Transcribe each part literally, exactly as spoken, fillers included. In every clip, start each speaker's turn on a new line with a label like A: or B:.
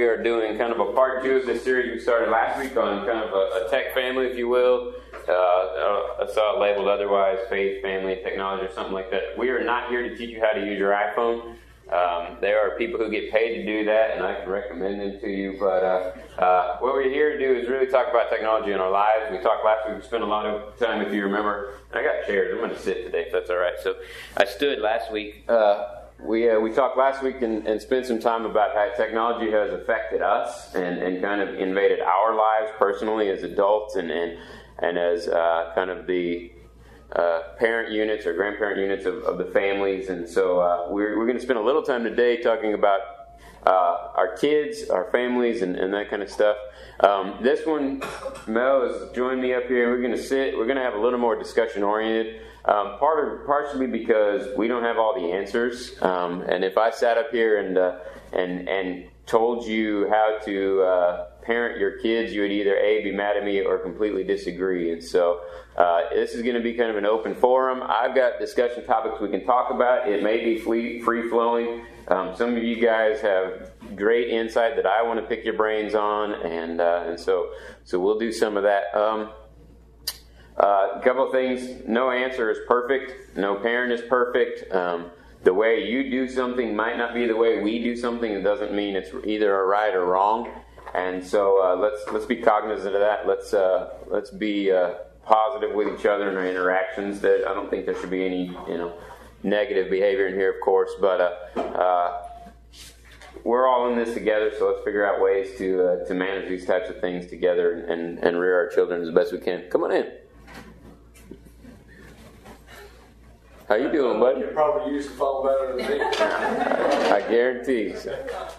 A: we are doing kind of a part two of this series we started last week on kind of a, a tech family, if you will. Uh, I saw it labeled otherwise, faith, family, technology, or something like that. We are not here to teach you how to use your iPhone. Um, there are people who get paid to do that, and I can recommend them to you. But uh, uh, what we're here to do is really talk about technology in our lives. We talked last week. We spent a lot of time, if you remember. I got chairs. I'm going to sit today, if that's all right. So I stood last week. Uh, we uh, we talked last week and, and spent some time about how technology has affected us and, and kind of invaded our lives personally as adults and and, and as uh, kind of the Uh, parent units or grandparent units of, of the families. And so uh, we're, we're going to spend a little time today talking about uh, our kids, our families, and, and that kind of stuff. Um, this one, Mel has joined me up here, and we're going to sit, we're going to have a little more discussion oriented. Um, part of, partially because we don't have all the answers. Um, and if I sat up here and uh, and and told you how to uh, parent your kids, you would either A, be mad at me or completely disagree. And so uh, this is going to be kind of an open forum. I've got discussion topics we can talk about. It may be free-flowing. Um, some of you guys have great insight that I want to pick your brains on, and uh, and so so we'll do some of that. Um, uh, a couple of things. No answer is perfect. No parent is perfect. Um, the way you do something might not be the way we do something. It doesn't mean it's either a right or wrong. And so uh, let's let's be cognizant of that. Let's uh, let's be uh, positive with each other in our interactions. That I don't think there should be any you know negative behavior in here, of course. But uh, uh, we're all in this together, so let's figure out ways to uh, to manage these types of things together and, and, and rear our children as best we can. Come on in. How you doing, buddy?
B: You probably use the phone better than me.
A: I guarantee. So,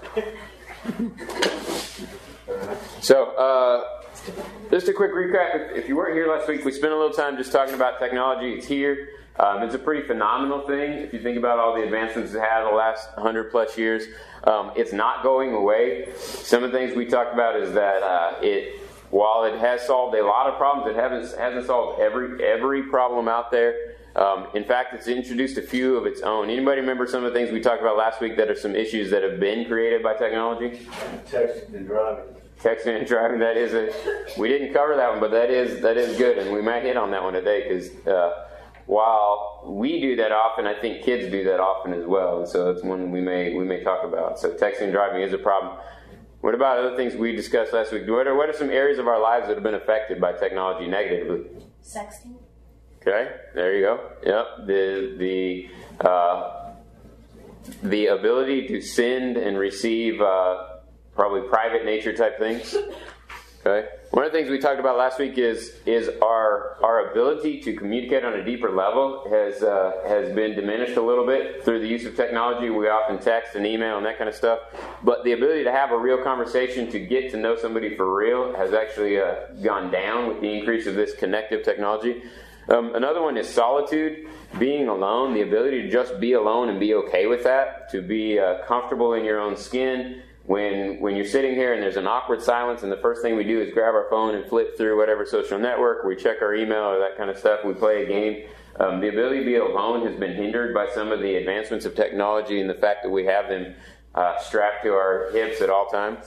A: so uh, just a quick recap. If you weren't here last week, we spent a little time just talking about technology. It's here. Um, it's a pretty phenomenal thing. If you think about all the advancements it's had the last one hundred plus years, um, it's not going away. Some of the things we talked about is that uh, it, while it has solved a lot of problems, it hasn't hasn't solved every every problem out there. Um, in fact, it's introduced a few of its own. Anybody remember some of the things we talked about last week that are some issues that have been created by technology?
B: Texting and driving.
A: Texting and driving, that is a, we didn't cover that one, but that is that is good, and we might hit on that one today, because uh, while we do that often, I think kids do that often as well, and so it's one we may we may talk about. So texting and driving is a problem. What about other things we discussed last week? What are, what are some areas of our lives that have been affected by technology negatively?
C: Sexting.
A: Okay, there you go. Yep, the the uh, the ability to send and receive uh, probably private nature type things. Okay, one of the things we talked about last week is is our our ability to communicate on a deeper level has uh, has been diminished a little bit through the use of technology. We often text and email and that kind of stuff, but the ability to have a real conversation, to get to know somebody for real, has actually uh, gone down with the increase of this connective technology. Um, another one is solitude, being alone, the ability to just be alone and be okay with that, to be uh, comfortable in your own skin. When when you're sitting here and there's an awkward silence and the first thing we do is grab our phone and flip through whatever social network, we check our email or that kind of stuff, we play a game. Um, the ability to be alone has been hindered by some of the advancements of technology and the fact that we have them uh, strapped to our hips at all times.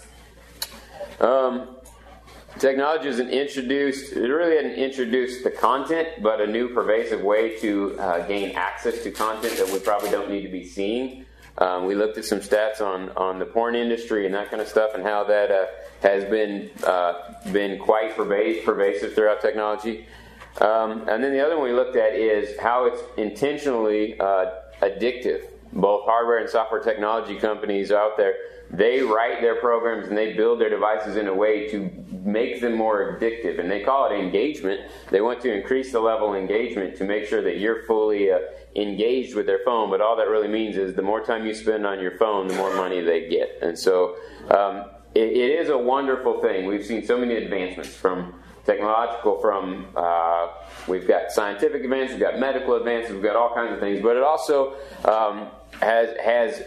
A: Um... Technology isn't introduced, it really hadn't introduced the content, but a new pervasive way to uh, gain access to content that we probably don't need to be seeing. Um, we looked at some stats on, on the porn industry and that kind of stuff, and how that uh, has been uh, been quite pervasive, pervasive throughout technology. Um, and then the other one we looked at is how it's intentionally uh, addictive. Both hardware and software technology companies out there, they write their programs and they build their devices in a way to make them more addictive. And they call it engagement. They want to increase the level of engagement to make sure that you're fully uh, engaged with their phone. But all that really means is the more time you spend on your phone, the more money they get. And so um, it, it is a wonderful thing. We've seen so many advancements from technological, from uh, we've got scientific advances, we've got medical advances, we've got all kinds of things. But it also um, has has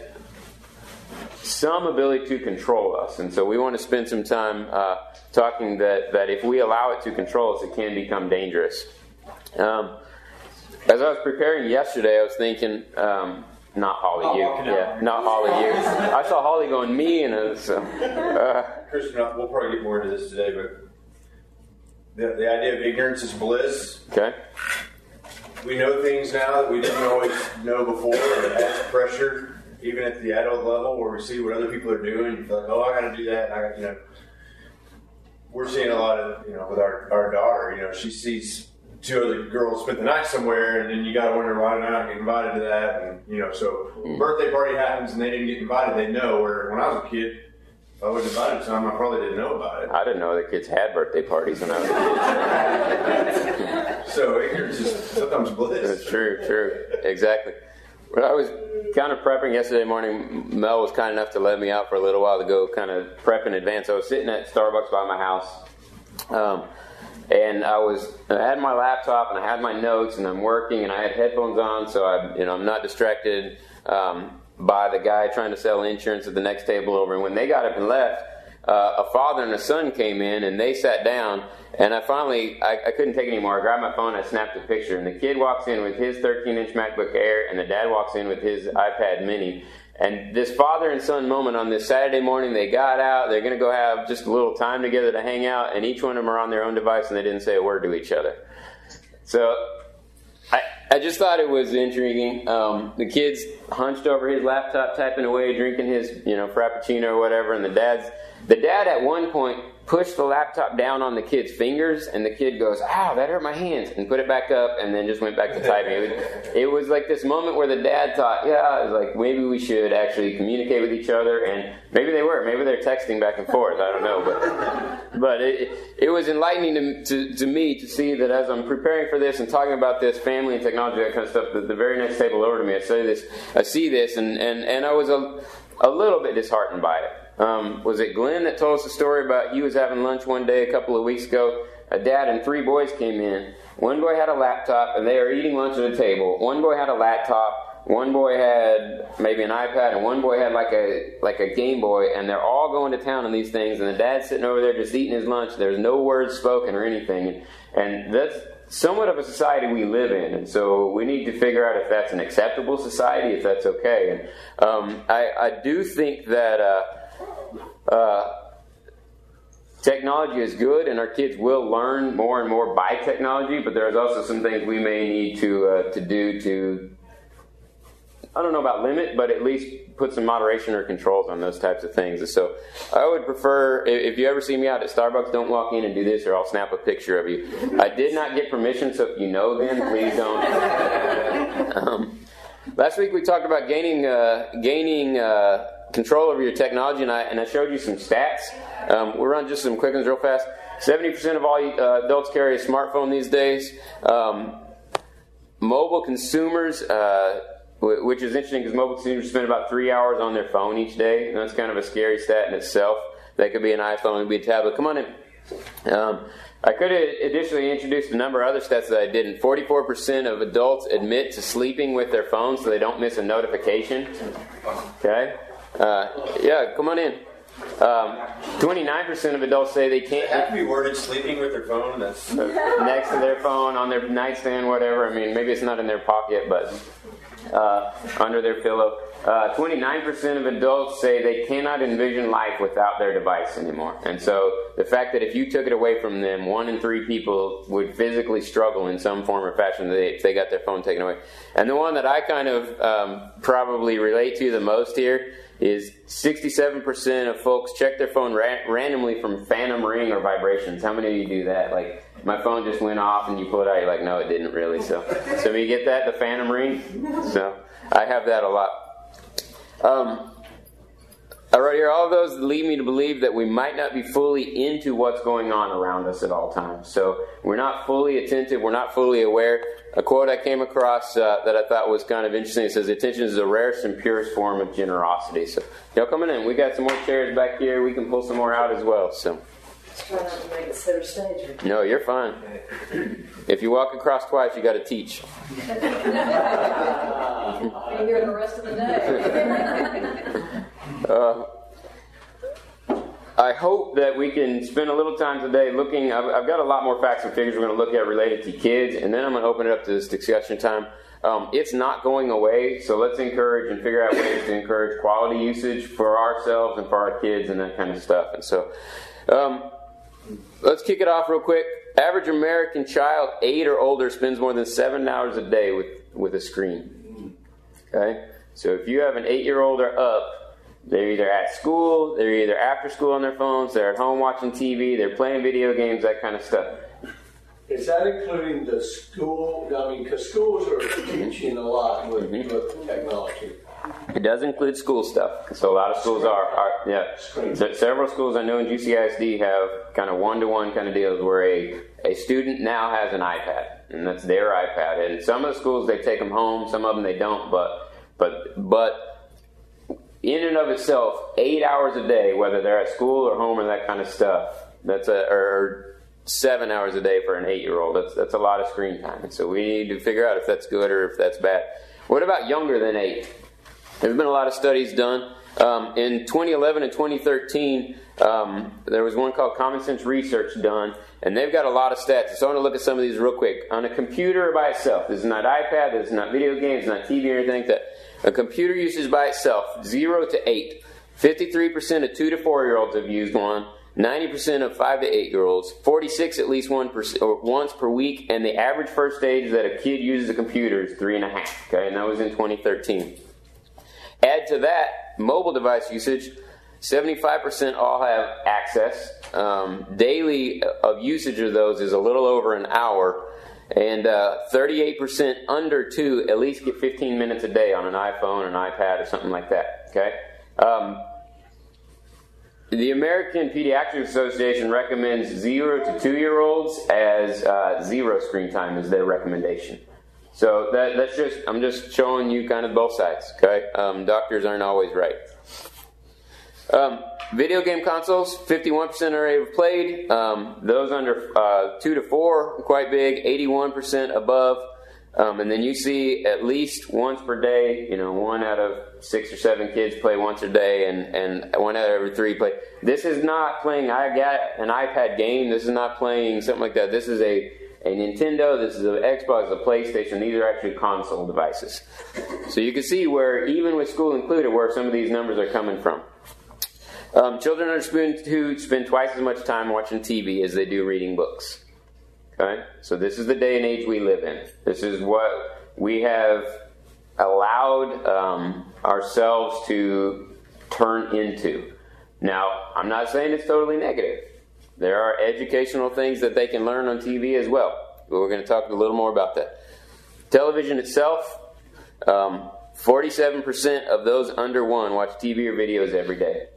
A: some ability to control us. And so we want to spend some time uh, talking that, that if we allow it to control us, it can become dangerous. Um, as I was preparing yesterday, I was thinking, um, not Holly,
C: Oh,
A: you.
C: walking out.
A: Yeah, not Holly, you. I saw Holly going, me, and uh, so. Uh,
C: Christian, we'll probably get more into this today, but the, the idea of ignorance is bliss.
A: okay.
C: We know things now that we didn't always know before, and it adds pressure, even at the adult level, where we see what other people are doing. You feel like, oh, I got to do that. And I got, you know, we're seeing a lot of, you know, with our, our daughter. You know, she sees two other girls spend the night somewhere, and then you got to wonder why they're not getting invited to that. And you know, so mm. birthday party happens, and they didn't get invited. They know. Where when I was a kid, if I was invited to some, I probably didn't know about it.
A: I didn't know that kids had birthday parties when I was a kid.
C: So ignorance is sometimes bliss.
A: That's true, true. Exactly. When I was kind of prepping yesterday morning, Mel was kind enough to let me out for a little while to go kind of prep in advance. I was sitting at Starbucks by my house, um, and I was I had my laptop and I had my notes and I'm working and I had headphones on, so I you know I'm not distracted um, by the guy trying to sell insurance at the next table over. And when they got up and left, Uh, a father and a son came in and they sat down, and I finally, I, I couldn't take it anymore. I grabbed my phone, I snapped a picture, and the kid walks in with his thirteen inch MacBook Air, and the dad walks in with his iPad Mini. And this father and son moment on this Saturday morning, they got out, they're going to go have just a little time together to hang out, and each one of them are on their own device, and they didn't say a word to each other. So I, I just thought it was intriguing. Um, the kid's hunched over his laptop, typing away, drinking his, you know, Frappuccino or whatever, and the dad's The dad at one point pushed the laptop down on the kid's fingers, and the kid goes, "Ow, that hurt my hands," and put it back up, and then just went back to typing. It was, it was like this moment where the dad thought, yeah, it was like maybe we should actually communicate with each other, and maybe they were. Maybe they're texting back and forth. I don't know, but but it it was enlightening to, to, to me to see that as I'm preparing for this and talking about this family and technology, that kind of stuff, the, the very next table over to me, I say this, I see this, and, and, and I was a, a little bit disheartened by it. Um, was it Glenn that told us the story about he was having lunch one day a couple of weeks ago? A dad and three boys came in. One boy had a laptop, and they were eating lunch at a table. One boy had a laptop. One boy had maybe an iPad, and one boy had like a like a Game Boy, and they're all going to town on these things, and the dad's sitting over there just eating his lunch. There's no words spoken or anything. And, and that's somewhat of a society we live in, and so we need to figure out if that's an acceptable society, if that's okay. And um, I, I do think that uh, uh, technology is good, and our kids will learn more and more by technology, but there's also some things we may need to uh, to do to, I don't know about limit, but at least put some moderation or controls on those types of things. And so I would prefer, if you ever see me out at Starbucks, don't walk in and do this or I'll snap a picture of you. I did not get permission, so if you know then, please don't. Um, last week we talked about gaining uh, gaining uh, control over your technology, and I, and I showed you some stats. Um, we'll run just some quick ones real fast. seventy percent of all uh, adults carry a smartphone these days. Um, mobile consumers... Uh, Which is interesting because mobile consumers spend about three hours on their phone each day. And that's kind of a scary stat in itself. That could be an iPhone, it could be a tablet. Come on in. Um, I could have additionally introduced a number of other stats that I didn't. forty-four percent of adults admit to sleeping with their phones so they don't miss a notification. Okay? Uh, yeah, come on in. Um, twenty-nine percent of adults say they can't...
C: They have to be worded sleeping with their phone. That's
A: next to their phone, on their nightstand, whatever. I mean, maybe it's not in their pocket, but... Uh, under their pillow. Uh, twenty-nine percent of adults say they cannot envision life without their device anymore. And so the fact that if you took it away from them, one in three people would physically struggle in some form or fashion if they got their phone taken away. And the one that I kind of um, probably relate to the most here is sixty-seven percent of folks check their phone ra- randomly from phantom ring or vibrations. How many of you do that? Like, my phone just went off and you pull it out, you're like, no, it didn't really. So, so you get that, the phantom ring? So, I have that a lot. Um, all right, here, all of those lead me to believe that we might not be fully into what's going on around us at all times. So, we're not fully attentive, we're not fully aware. A quote I came across uh, that I thought was kind of interesting. It says, attention is the rarest and purest form of generosity. So, y'all coming in. We got some more chairs back here. We can pull some more out as well. So,
D: try not to make it center stage.
A: no, you're fine. If you walk across twice, you got to teach.
D: I'll be here the rest of the day.
A: uh, I hope that we can spend a little time today looking. I've, I've got a lot more facts and figures we're going to look at related to kids, and then I'm going to open it up to this discussion time. Um, it's not going away, so let's encourage and figure out ways to encourage quality usage for ourselves and for our kids and that kind of stuff. And so, um, let's kick it off real quick. Average American child, eight or older, spends more than seven hours a day with, with a screen. Okay? So if you have an eight-year-old or up, they're either at school, they're either after school on their phones, they're at home watching T V, they're playing video games, that kind of stuff.
B: Is that including the school? I mean, because schools are teaching a lot with, mm-hmm. with technology.
A: It does include school stuff. So a lot of schools are, are yeah. Se- several schools I know in G C I S D have kind of one-to-one kind of deals where a, a student now has an iPad, and that's their iPad. And some of the schools, they take them home, some of them they don't, but but but in and of itself, eight hours a day, whether they're at school or home or that kind of stuff, that's a or seven hours a day for an eight-year-old. That's that's a lot of screen time. And so we need to figure out if that's good or if that's bad. What about younger than eight? There's been a lot of studies done. Um, in twenty eleven and twenty thirteen, um, there was one called Common Sense Research done, and they've got a lot of stats. So I want to look at some of these real quick. On a computer by itself, this is not iPad, this is not video games, not T V or anything like that. A computer usage by itself, zero to eight. fifty-three percent of two to four-year-olds have used one. ninety percent of five to eight-year-olds. forty-six at least one per, or once per week. And the average first age that a kid uses a computer is three and a half. Okay, and that was in twenty thirteen. Add to that mobile device usage. seventy-five percent all have access. Um, daily of usage of those is a little over an hour. And uh, thirty-eight percent under two at least get fifteen minutes a day on an iPhone, an iPad, or something like that. Okay. Um, the American Pediatric Association recommends zero to two-year-olds as uh, zero screen time is their recommendation. So that, that's just I'm just showing you kind of both sides. Okay. Um, doctors aren't always right. Um, video game consoles, fifty-one percent already have played. Um, those under uh, two to four, quite big, eighty-one percent above. Um, and then you see at least once per day, you know, one out of six or seven kids play once a day, and, and one out of every three play. This is not playing, I got an iPad game, this is not playing something like that. This is a, a Nintendo, this is an Xbox, a PlayStation. These are actually console devices. So you can see where, even with school included, where some of these numbers are coming from. Um, children under two spend twice as much time watching T V as they do reading books. Okay? So this is the day and age we live in. This is what we have allowed um, ourselves to turn into. Now, I'm not saying it's totally negative. There are educational things that they can learn on T V as well. But we're going to talk a little more about that. Television itself, um, forty-seven percent of those under one watch T V or videos every day.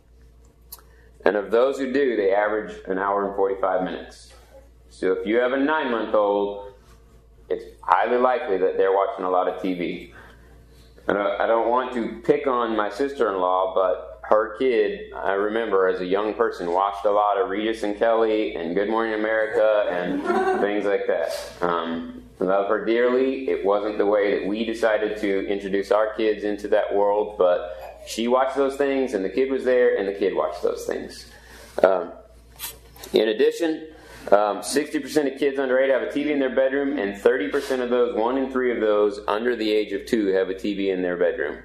A: And of those who do, they average an hour and forty-five minutes. So if you have a nine-month-old, it's highly likely that they're watching a lot of T V. And I don't want to pick on my sister-in-law, but her kid, I remember as a young person, watched a lot of Regis and Kelly and Good Morning America and things like that. Um, I love her dearly. It wasn't the way that we decided to introduce our kids into that world, but she watched those things, and the kid was there, and the kid watched those things. Um, in addition, um, sixty percent of kids under eight have a T V in their bedroom, and thirty percent of those, one in three of those under the age of two, have a T V in their bedroom.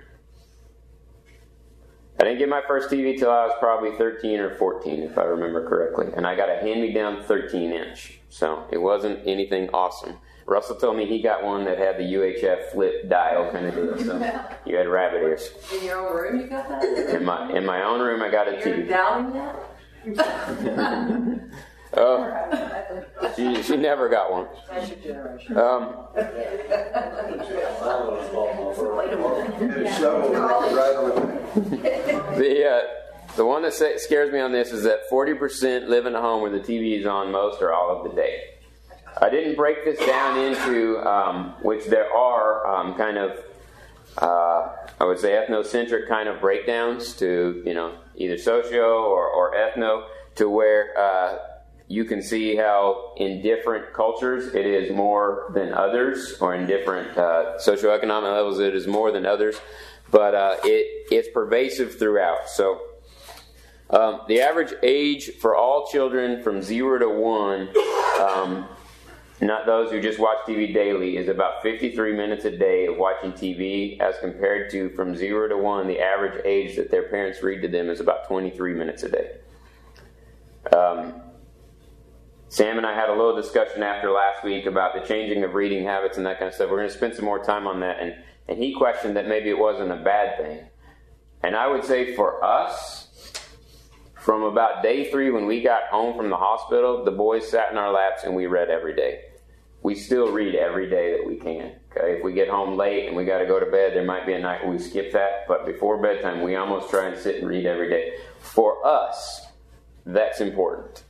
A: I didn't get my first T V till I was probably thirteen or fourteen, if I remember correctly, and I got a hand-me-down thirteen inch, so it wasn't anything awesome. Russell told me he got one that had the U H F flip dial kind of deal, so you had rabbit ears.
D: In your own room you got that?
A: In my in my own room I got a T V.
D: You're doubting that?
A: Oh, she she never got one.
D: That's your generation.
A: Um, the uh, the one that sa- scares me on this is that forty percent live in a home where the T V is on most or all of the day. I didn't break this down into, um, which there are um, kind of, uh, I would say ethnocentric kind of breakdowns to, you know, either socio or, or ethno, to where uh, you can see how in different cultures it is more than others, or in different uh, socioeconomic levels it is more than others, but uh, it it's pervasive throughout. So um, the average age for all children from zero to one um, not those who just watch T V daily, is about fifty-three minutes a day of watching T V, as compared to from zero to one, the average age that their parents read to them is about twenty-three minutes a day. Um, Sam and I had a little discussion after last week about the changing of reading habits and that kind of stuff. We're going to spend some more time on that, and, and he questioned that maybe it wasn't a bad thing. And I would say for us, from about day three when we got home from the hospital, the boys sat in our laps and we read every day. We still read every day that we can. Okay, if we get home late and we got to go to bed, there might be a night where we skip that, but before bedtime, we almost try and sit and read every day. For us, that's important.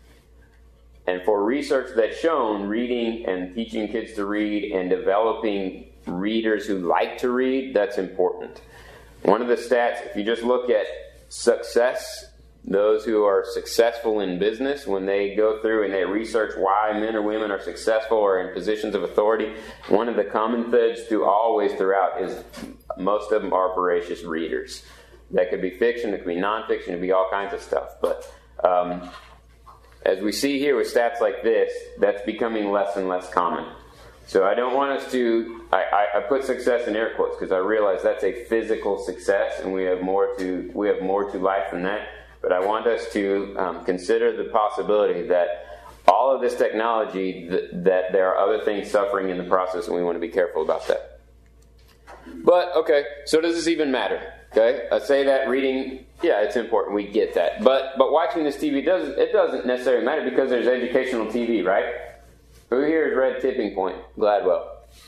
A: And for research that's shown, reading and teaching kids to read and developing readers who like to read, that's important. One of the stats, if you just look at success, those who are successful in business, when they go through and they research why men or women are successful or in positions of authority, one of the common threads through always throughout is most of them are voracious readers. That could be fiction, it could be nonfiction, it could be all kinds of stuff. But um, as we see here with stats like this, that's becoming less and less common. So I don't want us to, I, I, I put success in air quotes because I realize that's a physical success, and we have more to we have more to life than that. But I want us to um, consider the possibility that all of this technology, th- that there are other things suffering in the process, and we want to be careful about that. But, okay, so does this even matter? Okay, I say that reading, yeah, it's important. We get that. But but watching this T V, does it doesn't necessarily matter because there's educational T V, right? Who here has read Tipping Point, Gladwell?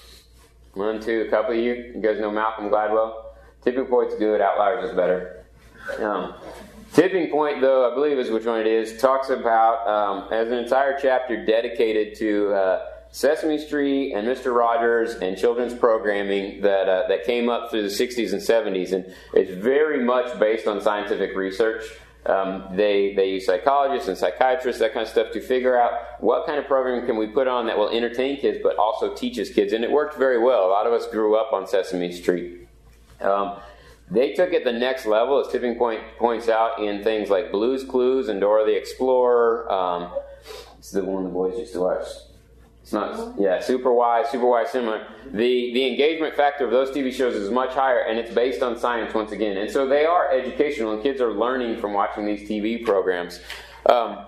A: One, two, a couple of you. You guys know Malcolm Gladwell? Tipping Point's good, Outliers is better. Um, Tipping Point, though, I believe is which one it is, talks about, um, as an entire chapter dedicated to uh, Sesame Street and Mister Rogers and children's programming that uh, that came up through the sixties and seventies. And it's very much based on scientific research. Um, they they use psychologists and psychiatrists, that kind of stuff, to figure out what kind of programming can we put on that will entertain kids but also teaches kids. And it worked very well. A lot of us grew up on Sesame Street. Um, They took it the next level, as Tipping Point points out, in things like Blue's Clues and Dora the Explorer. Um, it's the one the boys used to watch. It's not, yeah, Super Wise, Super Wise similar. The the engagement factor of those T V shows is much higher, and it's based on science once again. And so they are educational, and kids are learning from watching these T V programs. Um,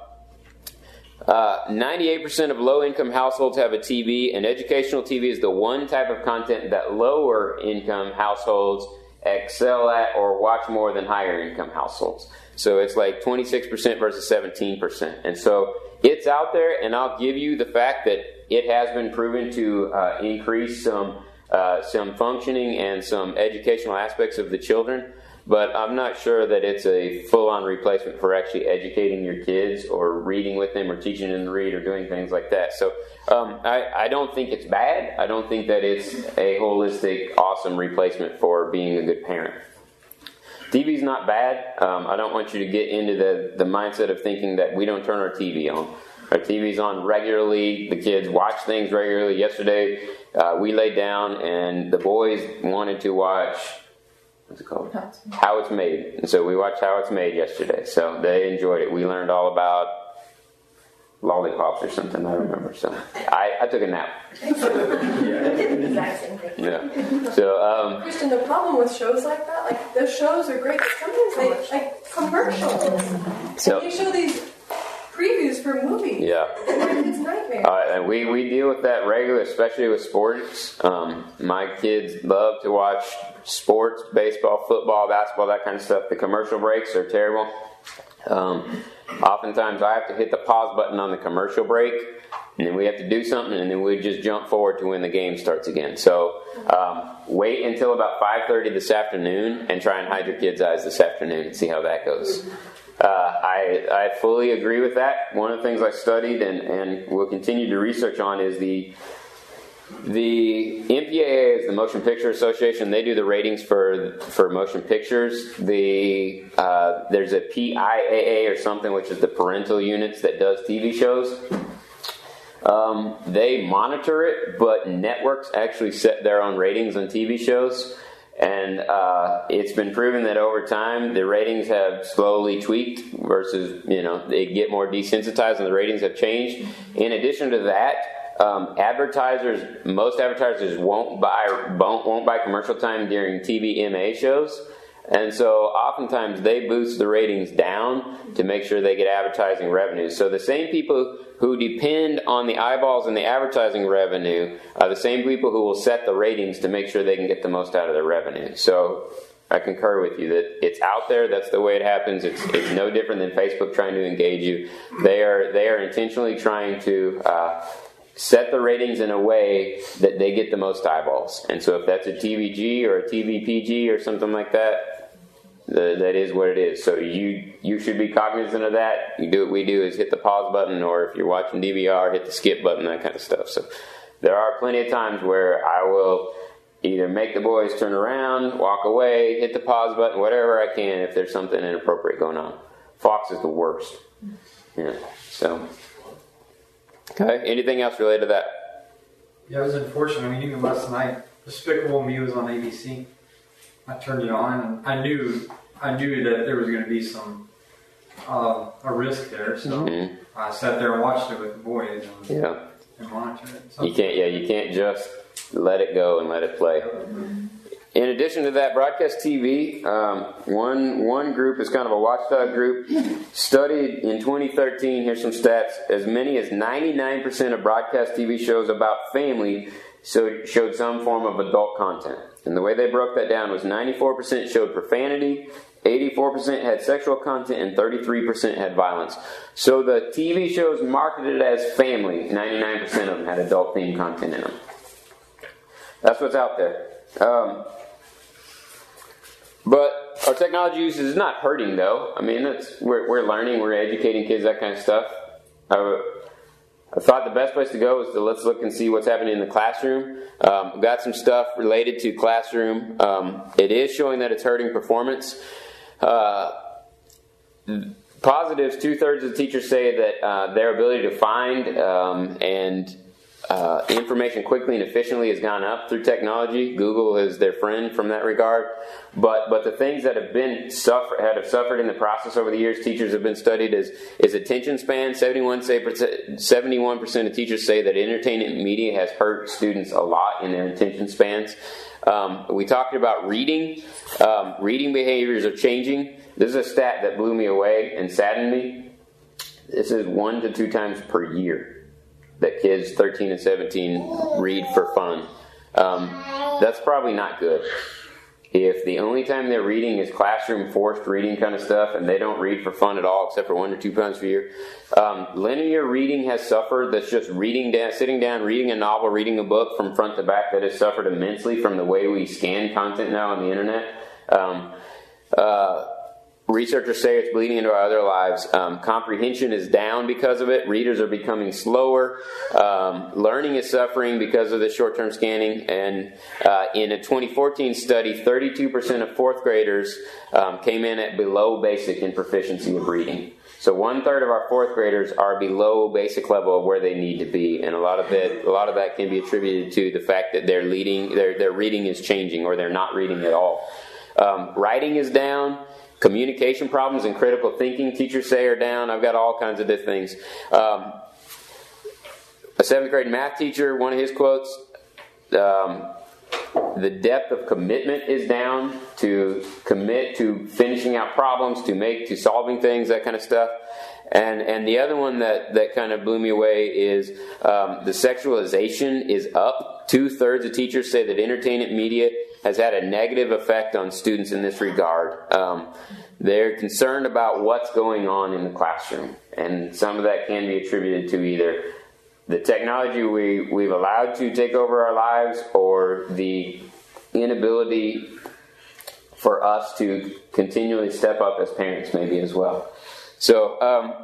A: uh, ninety-eight percent of low-income households have a T V, and educational T V is the one type of content that lower-income households excel at or watch more than higher income households. So it's like twenty-six percent versus seventeen percent. And so it's out there, and I'll give you the fact that it has been proven to uh, increase some uh, some functioning and some educational aspects of the children, but I'm not sure that it's a full-on replacement for actually educating your kids or reading with them or teaching them to read or doing things like that. So um, I, I don't think it's bad. I don't think that it's a holistic, awesome replacement for being a good parent. T V's not bad. Um, I don't want you to get into the, the mindset of thinking that we don't turn our T V on. Our T V's on regularly. The kids watch things regularly. Yesterday, uh, we laid down and the boys wanted to watch, what's it called? How It's Made. And so we watched How It's Made yesterday. So they enjoyed it. We learned all about lollipops or something, I remember. So I, I took a nap.
E: Exact same thing.
A: Yeah. So, um,
E: Christian, the problem with shows like that, like the shows are great, but sometimes they like commercials.
A: So,
E: and they show these previews for movies.
A: yeah.
E: It's a nightmare.
A: Uh, and we, we deal with that regularly, especially with sports. Um, my kids love to watch sports, baseball, football, basketball, that kind of stuff. The commercial breaks are terrible. Um, oftentimes I have to hit the pause button on the commercial break, and then we have to do something, and then we just jump forward to when the game starts again. So um, wait until about five thirty this afternoon and try and hide your kids' eyes this afternoon and see how that goes. Uh, I, I fully agree with that. One of the things I studied and, and will continue to research on is the The M P A A is the Motion Picture Association. They do the ratings for for motion pictures. The uh, there's a P I A A or something, which is the parental units that does T V shows. Um, they monitor it, but networks actually set their own ratings on T V shows. And uh, it's been proven that over time, the ratings have slowly tweaked versus, you know, they get more desensitized and the ratings have changed. In addition to that, Um, advertisers, most advertisers won't buy won't, won't buy commercial time during T V M A shows. And so oftentimes they boost the ratings down to make sure they get advertising revenue. So the same people who depend on the eyeballs and the advertising revenue are the same people who will set the ratings to make sure they can get the most out of their revenue. So I concur with you that it's out there. That's the way it happens. It's, it's no different than Facebook trying to engage you. They are they are intentionally trying to uh, set the ratings in a way that they get the most eyeballs. And so if that's a T V G or a T V P G or something like that, The, that is what it is. So you you should be cognizant of that. You do what we do is hit the pause button, or if you're watching D V R, hit the skip button, that kind of stuff. So there are plenty of times where I will either make the boys turn around, walk away, hit the pause button, whatever I can if there's something inappropriate going on. Fox is the worst. Yeah. So okay. Anything else related to that?
F: Yeah, it was unfortunate. I mean, even last night, Despicable Me was on A B C. I turned it on, and I knew I knew that there was going to be some uh, a risk there, so mm-hmm. I sat there and watched it with the boys and,
A: yeah.
F: and monitored it. So.
A: You can't, yeah, you can't just let it go and let it play. Mm-hmm. In addition to that, broadcast T V, um, one one group is kind of a watchdog group, studied in twenty thirteen. Here's some stats: as many as ninety-nine percent of broadcast T V shows about family so showed some form of adult content. And the way they broke that down was ninety-four percent showed profanity, eighty-four percent had sexual content, and thirty-three percent had violence. So the T V shows marketed as family, ninety-nine percent of them had adult themed content in them. That's what's out there. Um, but our technology use is not hurting, though. I mean, that's, we're, we're learning, we're educating kids, that kind of stuff. I, I thought the best place to go is to let's look and see what's happening in the classroom. Um, we've got some stuff related to classroom. Um, it is showing that it's hurting performance. Uh, positives, two-thirds of the teachers say that uh, their ability to find um, and uh, information quickly and efficiently has gone up through technology. Google is their friend from that regard. But but the things that have been suffer have suffered in the process over the years, teachers have been studied as is attention span. seventy-one percent of teachers say that entertainment media has hurt students a lot in their attention spans. Um, we talked about reading. Um, reading behaviors are changing. This is a stat that blew me away and saddened me. This is one to two times per year that kids thirteen and seventeen read for fun. Um, that's probably not good. If the only time they're reading is classroom forced reading kind of stuff, and they don't read for fun at all, except for one or two times per year, um, linear reading has suffered. That's just reading down, sitting down, reading a novel, reading a book from front to back. That has suffered immensely from the way we scan content now on the internet. Um, uh, Researchers say it's bleeding into our other lives. Um, comprehension is down because of it. Readers are becoming slower. Um, learning is suffering because of the short-term scanning. And uh, in a twenty fourteen study, thirty-two percent of fourth graders um, came in at below basic in proficiency of reading. So one-third of our fourth graders are below basic level of where they need to be. And a lot of it, a lot of that can be attributed to the fact that their leading, their, their reading is changing, or they're not reading at all. Um, writing is down. Communication problems and critical thinking, teachers say, are down. I've got all kinds of different things. Um, a seventh grade math teacher, one of his quotes, um, the depth of commitment is down, to commit to finishing out problems, to make, to solving things, that kind of stuff. And and the other one that, that kind of blew me away is um, the sexualization is up. Two-thirds of teachers say that entertainment media has had a negative effect on students in this regard. Um, they're concerned about what's going on in the classroom. And some of that can be attributed to either the technology we, we've allowed to take over our lives, or the inability for us to continually step up as parents maybe as well. So um,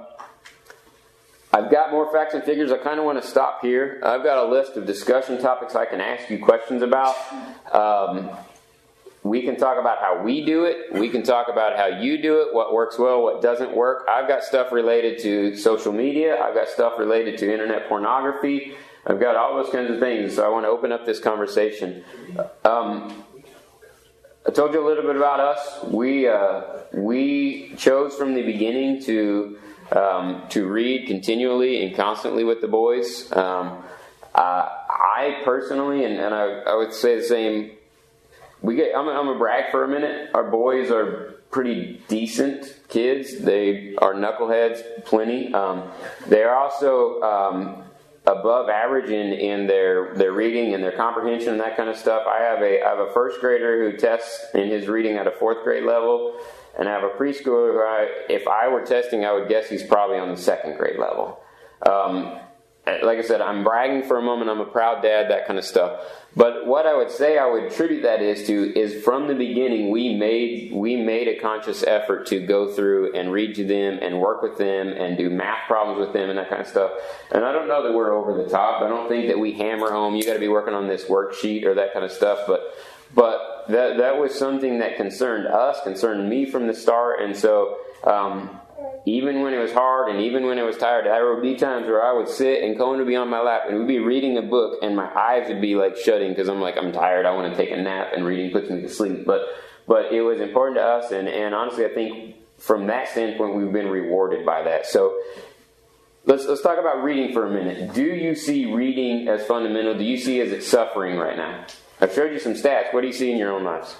A: I've got more facts and figures. I kind of want to stop here. I've got a list of discussion topics I can ask you questions about. Um, we can talk about how we do it. We can talk about how you do it, what works well, what doesn't work. I've got stuff related to social media. I've got stuff related to internet pornography. I've got all those kinds of things. So I want to open up this conversation. Um, I told you a little bit about us. We uh, we chose from the beginning to um, to read continually and constantly with the boys. Um, Uh, I personally, and, and I, I would say the same. We get. I'm, I'm gonna brag for a minute. Our boys are pretty decent kids. They are knuckleheads, plenty. Um, they are also um, above average in, in their their reading and their comprehension and that kind of stuff. I have a I have a first grader who tests in his reading at a fourth grade level, and I have a preschooler who, I, if I were testing, I would guess he's probably on the second grade level. Um, Like I said, I'm bragging for a moment. I'm a proud dad, that kind of stuff. But what I would say I would attribute that is to is from the beginning we made we made a conscious effort to go through and read to them and work with them and do math problems with them and that kind of stuff. And I don't know that we're over the top. I don't think that we hammer home, you got to be working on this worksheet or that kind of stuff. But but that that was something that concerned us, concerned me from the start. And so um, even when it was hard and even when it was tired, there would be times where I would sit and Cohen would be on my lap and we'd be reading a book and my eyes would be like shutting because I'm like, I'm tired, I want to take a nap, and reading puts me to sleep. But but it was important to us, and, and honestly I think from that standpoint we've been rewarded by that. So let's let's talk about reading for a minute. Do you see reading as fundamental? Do you see as it's suffering right now? I've showed you some stats. What do you see in your own lives?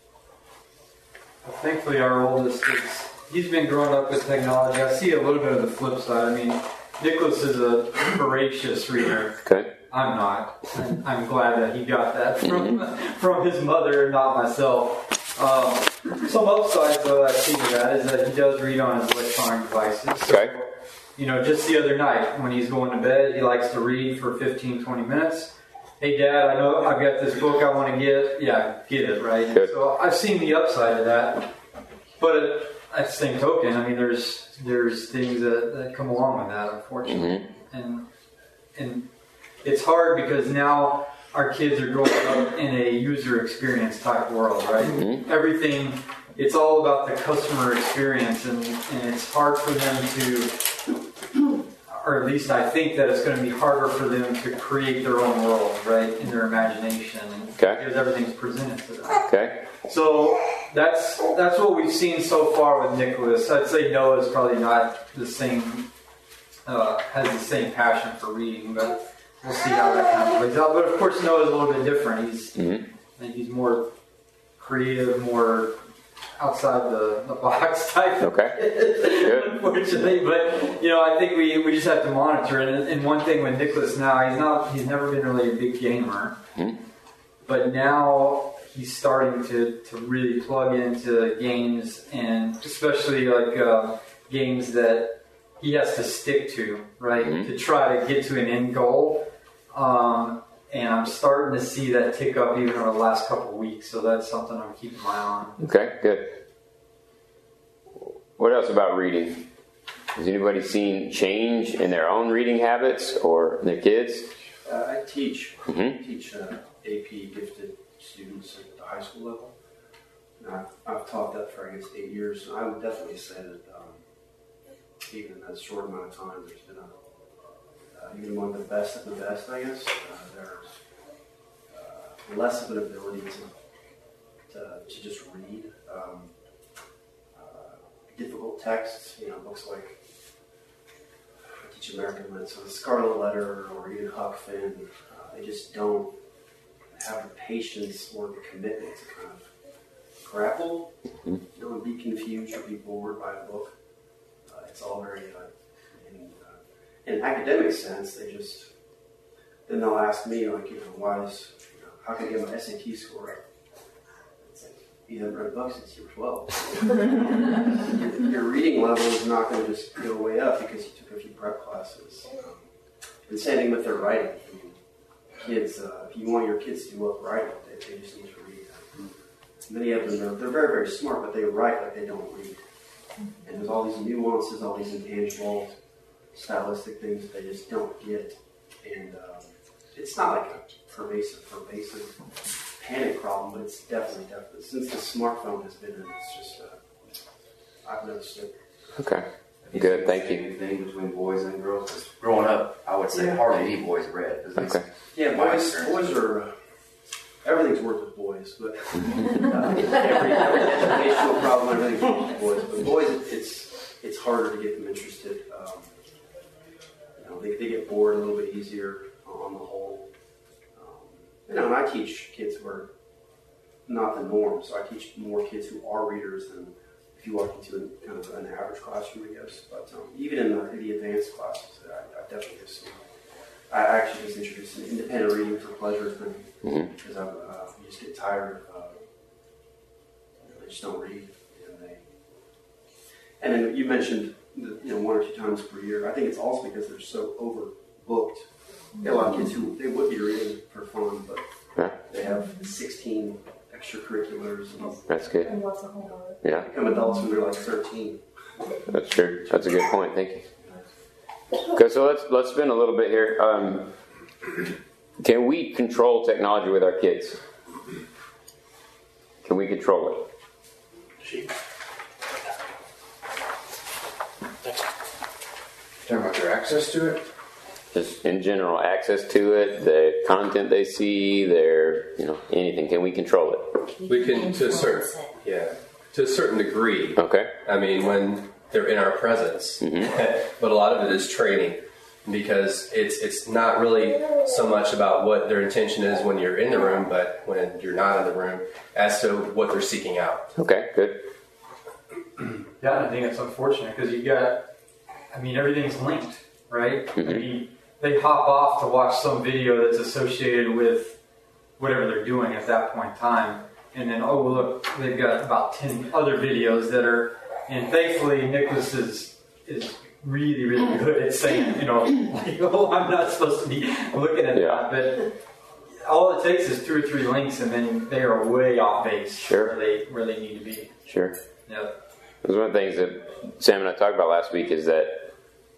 F: Well, thankfully our oldest is he's been growing up with technology. I see a little bit of the flip side. I mean, Nicholas is a voracious reader.
A: Okay.
F: I'm not. And I'm glad that he got that from from his mother and not myself. Um, some upsides, though, I see to that is that he does read on his electronic devices. So,
A: Okay.
F: you know, just the other night when he's going to bed, he likes to read for fifteen, twenty minutes. Hey, Dad, I know I've got this book I want to get. Yeah, get it, right?
A: Good.
F: So I've seen the upside of that. But at the same token, I mean, there's there's things that, that come along with that, unfortunately. Mm-hmm. And and it's hard because now our kids are growing up in a user experience type world, right? Mm-hmm. Everything, it's all about the customer experience, and, and it's hard for them to, or at least I think that it's going to be harder for them to create their own world, right, in their imagination,
A: okay.
F: because everything's presented to them.
A: Okay.
F: So that's that's what we've seen so far with Nicholas. I'd say Noah's probably not the same, uh, has the same passion for reading, but we'll see how that kind of plays out. But of course, Noah's a little bit different. He's mm-hmm. I think he's more creative, more outside the, the box type.
A: Okay.
F: Unfortunately, but you know, I think we, we just have to monitor it. And, and one thing with Nicholas now, he's not he's never been really a big gamer, mm-hmm. but now he's starting to, to really plug into games, and especially like uh, games that he has to stick to, right, mm-hmm. to try to get to an end goal. Um, and I'm starting to see that tick up even over the last couple of weeks, so that's something I'm keeping my eye on.
A: Okay, good. What else about reading? Has anybody seen change in their own reading habits or their kids?
G: Uh, I teach.
A: Mm-hmm.
G: teach uh, A P gifted students at the high school level. And I've, I've taught that for, I guess, eight years. And I would definitely say that um, even in that short amount of time, there's been a, uh, even one of the best of the best, I guess. Uh, there's uh, less of an ability to, to, to just read um, uh, difficult texts, you know, books like I teach American Lit, so the Scarlet Letter or even Huck Finn, uh, they just don't have the patience or the commitment to kind of grapple, you know, and be confused or be bored by a book. Uh, it's all very, uh, in, uh, in an academic sense, they just, then they'll ask me, like, you know, why is, you know, how can I get my S A T score up? It's like, you haven't read a book since you were twelve. your, your reading level is not going to just go way up because you took a few prep classes. Um, and same thing with their writing. I mean, kids, uh, if you want your kids to do well writing, they, they just need to read. Many of them, are, they're very, very smart, but they write like they don't read. And there's all these nuances, all these intangible, stylistic things that they just don't get. And um, it's not like a pervasive, pervasive panic problem, but it's definitely, definitely, since the smartphone has been in, it's just, uh, I've noticed it.
A: Okay. Good, thank you.
H: Thing between boys and girls. 'Cause growing up, I would say yeah. hardly any boys read.
A: Okay.
G: Yeah, boys, boys are, uh, everything's worse with boys, but uh, every, every educational problem, everything's worse with boys. But boys, it's it's harder to get them interested. Um, you know, they, they get bored a little bit easier on the whole. You know, and I teach kids who are not the norm, so I teach more kids who are readers than if you walk into a, kind of an average classroom, I guess. But um, even in the, in the advanced classes, I, I definitely have seen. I actually just introduced an independent reading for pleasure thing
A: Mm-hmm.
G: because I'm, uh, you just get tired of, uh, you know, they just don't read, and they. And then you mentioned, the, you know, one or two times per year. I think it's also because they're so overbooked. There are a lot of kids who they would be reading for fun, but
A: Yeah.
G: they have sixteen extracurriculars and
A: That's good.
E: And lots of homework.
A: Yeah,
G: become adults when they're like thirteen.
A: that's true. That's a good point. Thank you. Okay, so let's let's spin a little bit here. Um, can we control technology with our kids? Can we control it?
H: Talking about their access to it?
A: Just in general, access to it, the content they see, their, you know, anything. Can we control it?
I: We can, to a certain, yeah, to a certain degree.
A: Okay.
I: I mean, when they're in our presence,
A: Mm-hmm.
I: but a lot of it is training, because it's it's not really so much about what their intention is when you're in the room, but when you're not in the room, as to what they're seeking out.
A: Okay, good.
F: Yeah, I think it's unfortunate because you got, I mean, everything's linked, right?
A: Mm-hmm.
F: I mean, they hop off to watch some video that's associated with whatever they're doing at that point in time. And then, oh, look, they've got about ten other videos that are, and thankfully Nicholas is, is really, really good at saying, you know, like, oh, I'm not supposed to be looking at
A: Yeah.
F: that. But all it takes is two or three links and then they are way off base
A: Sure.
F: where they, where they need to be.
A: Sure.
F: Yep.
A: It was one of the things that Sam and I talked about last week is that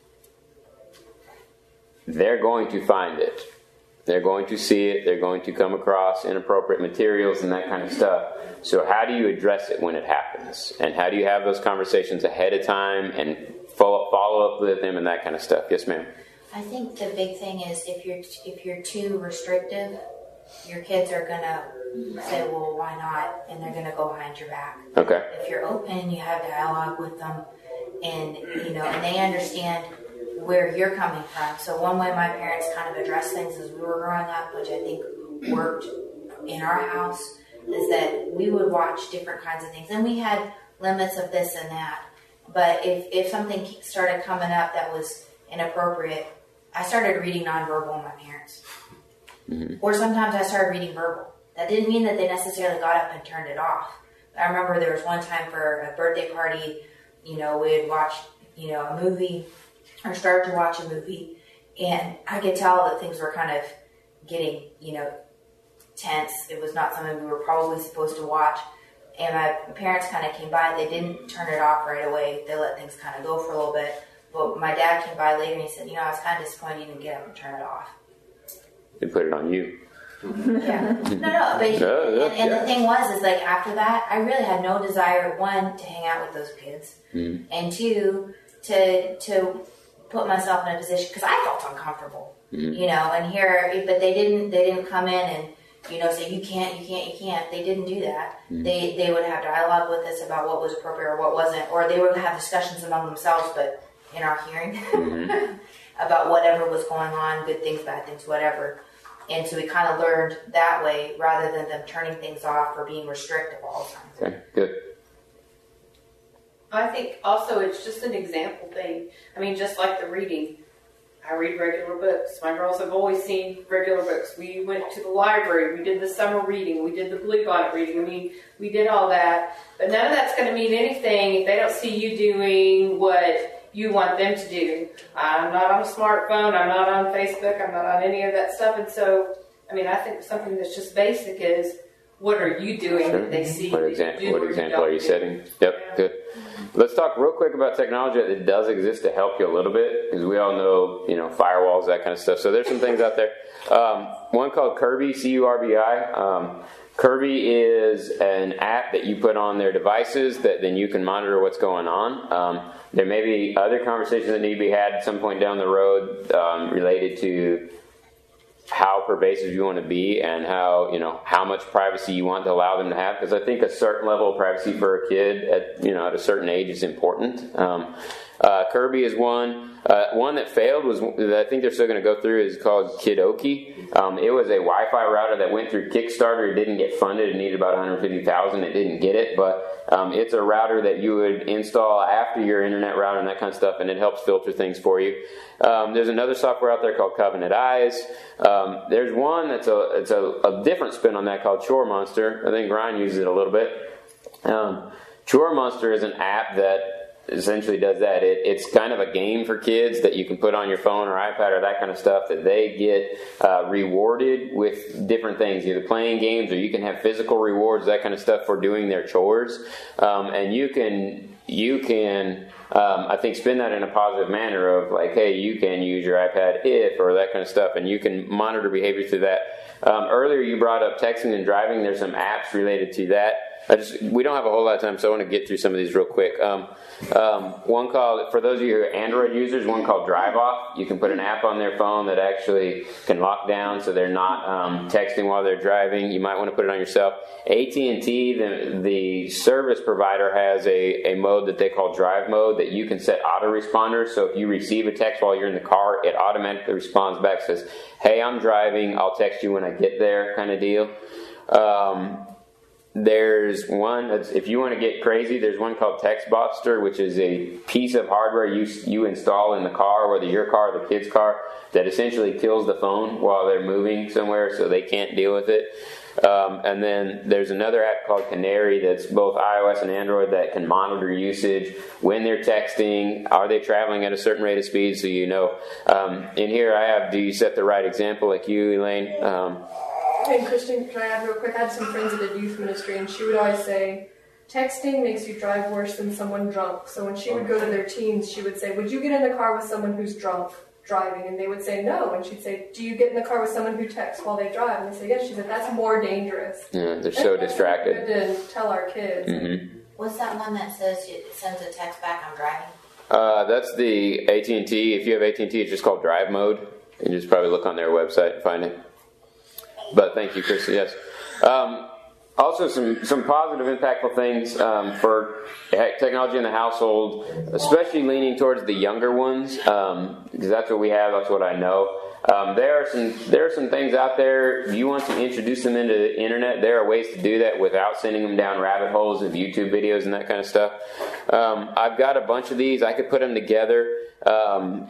A: they're going to find it. They're going to see it. They're going to come across inappropriate materials and that kind of stuff. So how do you address it when it happens? And how do you have those conversations ahead of time and follow, follow up with them and that kind of stuff? Yes, ma'am.
J: I think the big thing is if you're if you're too restrictive, your kids are gonna say, well, why not? And they're gonna go behind your back.
A: Okay.
J: If you're open, you have dialogue with them, and you know, and they understand where you're coming from. So one way my parents kind of addressed things as we were growing up, which I think worked in our house, is that we would watch different kinds of things, and we had limits of this and that. But if if something started coming up that was inappropriate, I started reading nonverbal with my parents.
A: Mm-hmm.
J: Or sometimes I started reading verbal. That didn't mean that they necessarily got up and turned it off. I remember there was one time for a birthday party, you know, we had watched, you know, a movie, or started to watch a movie, and I could tell that things were kind of getting, you know, tense. It was not something we were probably supposed to watch. And my parents kind of came by. They didn't turn it off right away. They let things kind of go for a little bit. But my dad came by later and he said, you know, I was kind of disappointed you didn't get up and turn it off.
A: They put it on you.
J: Yeah. No, no. But he,
A: No, no,
J: and, and
A: yeah.
J: the thing was, is like after that, I really had no desire, one, to hang out with those kids,
A: Mm-hmm.
J: and two, to to put myself in a position, because I felt uncomfortable,
A: Mm-hmm.
J: you know. And here, but they didn't. They didn't come in and, you know, say you can't, you can't, you can't. They didn't do that.
A: Mm-hmm.
J: They they would have dialogue with us about what was appropriate or what wasn't, or they would have discussions among themselves, but in our hearing
A: Mm-hmm.
J: about whatever was going on, good things, bad things, whatever. And so we kind of learned that way rather than them turning things off or being restrictive all the time.
A: Okay, good.
K: I think also it's just an example thing. I mean, just like the reading. I read regular books. My girls have always seen regular books. We went to the library. We did the summer reading. We did the Bluebonnet reading. I mean, we did all that. But none of that's going to mean anything if they don't see you doing what you want them to do. I'm not on a smartphone. I'm not on Facebook. I'm not on any of that stuff. And so, I mean, I think something that's just basic is, what are you doing
A: Sure.
K: that they see?
A: What
K: that
A: example?
K: you do
A: What
K: or you
A: example
K: don't
A: are you
K: do?
A: setting? Yep, good. Let's talk real quick about technology that does exist to help you a little bit, because we all know, you know, firewalls, that kind of stuff. So there's some things out there. Um, one called Kirby, C U R B I. Um, Kirby is an app that you put on their devices that then you can monitor what's going on. Um, there may be other conversations that need to be had at some point down the road um, related to how pervasive you want to be and how, you know, how much privacy you want to allow them to have, because I think a certain level of privacy for a kid at, you know, at a certain age is important. Um, Uh, Kirby is one. Uh, one that failed was that I think they're still going to go through is called Kidoki. Um, it was a Wi-Fi router that went through Kickstarter. It didn't get funded. It needed about one hundred fifty thousand dollars. It didn't get it, but um, it's a router that you would install after your internet router and that kind of stuff, and it helps filter things for you. Um, there's another software out there called Covenant Eyes. Um, there's one that's a it's a, a different spin on that called Chore Monster. I think Ryan uses it a little bit. Um, Chore Monster is an app that essentially does that. It, it's kind of a game for kids that you can put on your phone or iPad or that kind of stuff that they get uh, rewarded with different things, either playing games or you can have physical rewards, that kind of stuff for doing their chores. Um, and you can you can um, I think spin that in a positive manner of like, hey, you can use your iPad if or that kind of stuff, and you can monitor behavior through that. Um, earlier you brought up texting and driving. There's some apps related to that. I just, we don't have a whole lot of time, so I want to get through some of these real quick. Um, um, one called, for those of you who are Android users, one called Drive Off. You can put an app on their phone that actually can lock down so they're not um, texting while they're driving. You might want to put it on yourself. A T and T, the, the service provider, has a, a mode that they call Drive Mode that you can set autoresponders. So if you receive a text while you're in the car, it automatically responds back, says, hey, I'm driving, I'll text you when I get there, kind of deal. Um... There's one that's, if you want to get crazy, there's one called TextBoster, which is a piece of hardware you you install in the car, whether your car or the kid's car, that essentially kills the phone while they're moving somewhere so they can't deal with it. Um, and then there's another app called Canary that's both iOS and Android that can monitor usage when they're texting. Are they traveling at a certain rate of speed? So you know. Um, in here I have, do you set the right example, like you, Elaine? Um,
E: Hey, Christian, can I add real quick? I had some friends that did youth ministry, and she would always say, texting makes you drive worse than someone drunk. So when she would go to their teens, she would say, would you get in the car with someone who's drunk driving? And they would say no. And she'd say, do you get in the car with someone who texts while they drive? And they say yes. She said, that's more dangerous.
A: Yeah, they're so
E: that's
A: distracted.
E: Good to tell our kids.
A: Mm-hmm.
J: What's that one that says it sends a text back, I'm driving?
A: Uh, that's the A T and T. If you have A T and T, it's just called Drive Mode. You just probably look on their website and find it. But thank you, Chris. Yes. Um, also, some, some positive, impactful things um, for technology in the household, especially leaning towards the younger ones, um, because that's what we have. That's what I know. Um, there are some there are some things out there. If you want to introduce them into the internet, there are ways to do that without sending them down rabbit holes of YouTube videos and that kind of stuff. Um, I've got a bunch of these. I could put them together. Um,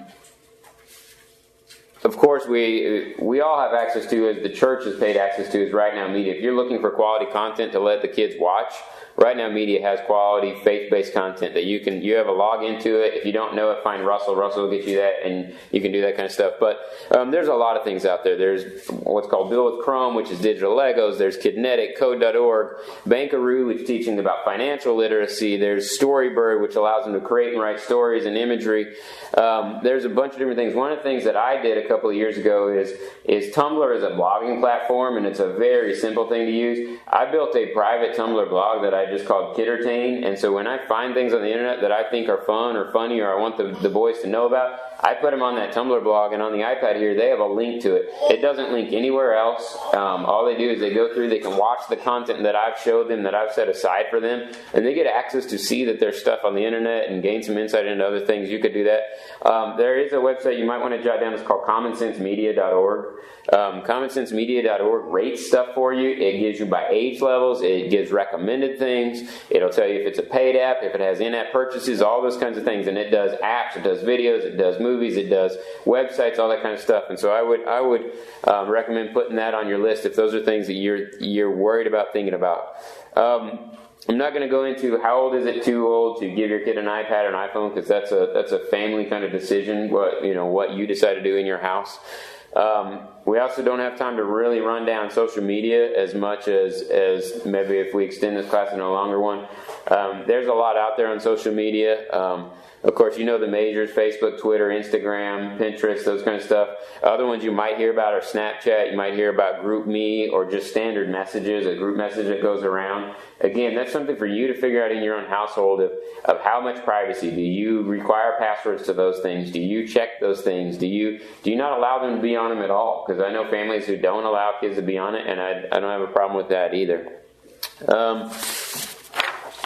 A: Of course, we we all have access to, as the church has paid access to, is Right Now Media. If you're looking for quality content to let the kids watch, Right Now Media has quality faith-based content that you can, you have a log into it. If you don't know it, find Russell. Russell will get you that, and you can do that kind of stuff. But um, there's a lot of things out there. There's what's called Build with Chrome, which is digital Legos. There's Kidnetic, Code dot org, Bankaroo, which is teaching about financial literacy. There's Storybird, which allows them to create and write stories and imagery. Um, there's a bunch of different things. One of the things that I did a couple of years ago is, is Tumblr is a blogging platform, and it's a very simple thing to use. I built a private Tumblr blog that I just called Kiddertain, and so when I find things on the internet that I think are fun or funny or I want the, the boys to know about, I put them on that Tumblr blog, and on the iPad here, they have a link to it. It doesn't link anywhere else. Um, all they do is they go through, they can watch the content that I've showed them, that I've set aside for them, and they get access to see that there's stuff on the internet and gain some insight into other things. You could do that. Um, there is a website you might want to jot down. It's called common sense media dot org. Um, common sense media dot org rates stuff for you. It gives you by age levels. It gives recommended things. It'll tell you if it's a paid app, if it has in-app purchases, all those kinds of things. And it does apps, it does videos, it does movies, it does websites, all that kind of stuff. And so I would I would um, recommend putting that on your list if those are things that you're you're worried about thinking about. Um, I'm not going to go into how old is it too old to give your kid an iPad or an iPhone, because that's a that's a family kind of decision. What you know what you decide to do in your house. Um, we also don't have time to really run down social media as much as, as maybe if we extend this class into a longer one. Um, there's a lot out there on social media. Um, of course, you know the majors: Facebook, Twitter, Instagram, Pinterest, those kind of stuff. Other ones you might hear about are Snapchat. You might hear about GroupMe or just standard messages, a group message that goes around. Again, that's something for you to figure out in your own household of, of how much privacy. Do you require passwords to those things? Do you check those things? Do you do you not allow them to be on them at all? Because I know families who don't allow kids to be on it, and I, I don't have a problem with that either. Um,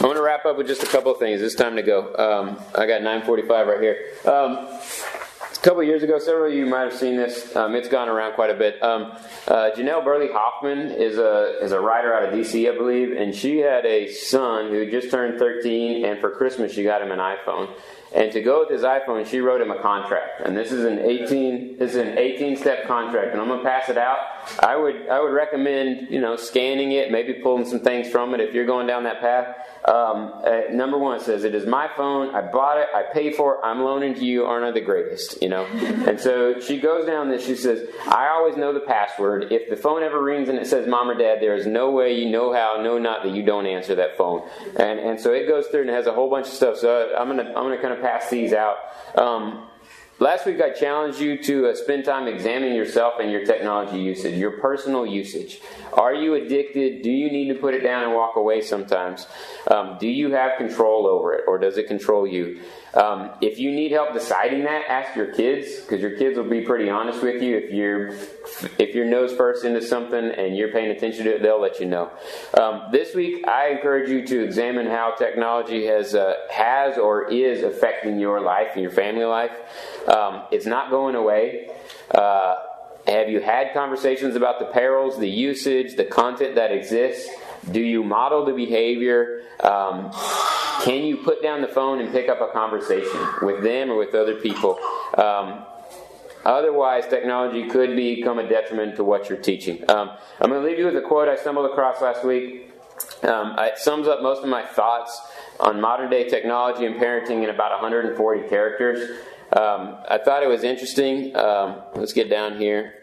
A: I want to wrap up with just a couple of things. It's time to go. Um, I got nine forty-five right here. Um, a couple of years ago, several of you might have seen this. Um, it's gone around quite a bit. Um, uh, Janelle Burley Hoffman is a is a writer out of D C, I believe, and she had a son who just turned thirteen, and for Christmas she got him an iPhone. And to go with his iPhone, she wrote him a contract. And this is an eighteen this is an eighteen step contract. And I'm gonna pass it out. I would I would recommend, you know, scanning it, maybe pulling some things from it if you're going down that path. Um, uh, number one, it says, "It is my phone. I bought it. I paid for it. I'm loaning to you. Aren't I the greatest?" You know. And so she goes down this. She says, "I always know the password. If the phone ever rings and it says Mom or Dad, there is no way, you know how, no not that you don't answer that phone." And and so it goes through and it has a whole bunch of stuff. So I'm gonna I'm gonna kind of pass these out. Um, Last week I challenged you to uh, spend time examining yourself and your technology usage, your personal usage. Are you addicted? Do you need to put it down and walk away sometimes? Um, do you have control over it, or does it control you? Um, if you need help deciding that, ask your kids, because your kids will be pretty honest with you. If you're if you're nose first into something and you're paying attention to it, they'll let you know. Um, this week I encourage you to examine how technology has uh, has or is affecting your life and your family life. Um, it's not going away. Uh, have you had conversations about the perils, the usage, the content that exists? Do you model the behavior? Um, can you put down the phone and pick up a conversation with them or with other people? Um, otherwise, technology could become a detriment to what you're teaching. Um, I'm going to leave you with a quote I stumbled across last week. Um, it sums up most of my thoughts on modern day technology and parenting in about one hundred forty characters. Um, I thought it was interesting. Um, let's get down here.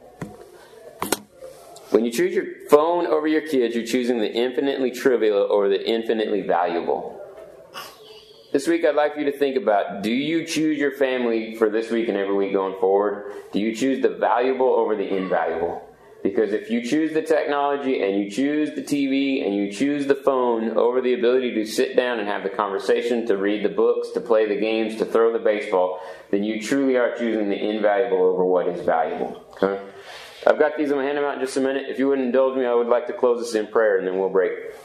A: When you choose your phone over your kids, you're choosing the infinitely trivial over the infinitely valuable. This week I'd like you to think about, do you choose your family for this week and every week going forward? Do you choose the valuable over the invaluable? Because if you choose the technology and you choose the T V and you choose the phone over the ability to sit down and have the conversation, to read the books, to play the games, to throw the baseball, then you truly are choosing the invaluable over what is valuable. Okay? I've got these. I'm going to hand them out in just a minute. If you would indulge me, I would like to close this in prayer and then we'll break.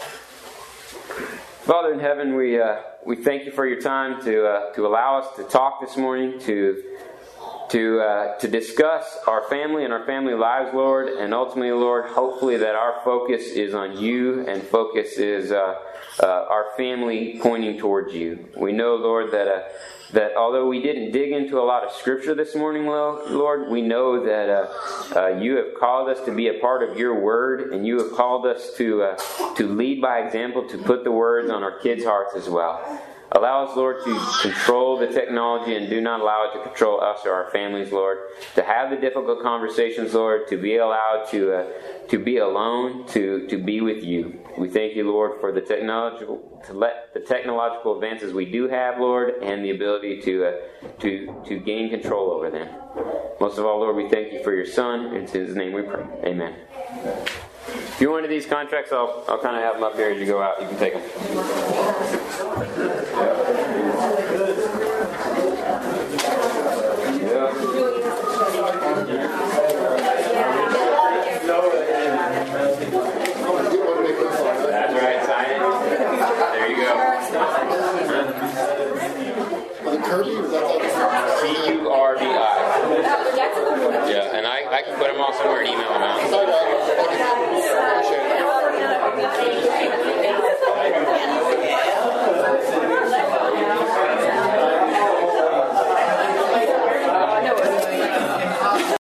A: Father in heaven, we uh, we thank you for your time to uh, to allow us to talk this morning, to to uh, to discuss our family and our family lives, Lord, and ultimately, Lord, hopefully that our focus is on you and focus is uh, uh, our family pointing towards you. We know, Lord, that uh, that although we didn't dig into a lot of Scripture this morning, Lord, we know that uh, uh, you have called us to be a part of your Word, and you have called us to uh, to lead by example, to put the words on our kids' hearts as well. Allow us, Lord, to control the technology and do not allow it to control us or our families, Lord. To have the difficult conversations, Lord. To be allowed to uh, to be alone, to, to be with you. We thank you, Lord, for the technological to let the technological advances we do have, Lord, and the ability to uh, to to gain control over them. Most of all, Lord, we thank you for your Son. In His name we pray. Amen. If you wanted these contracts, I'll I'll kind of have them up here as you go out. You can take them.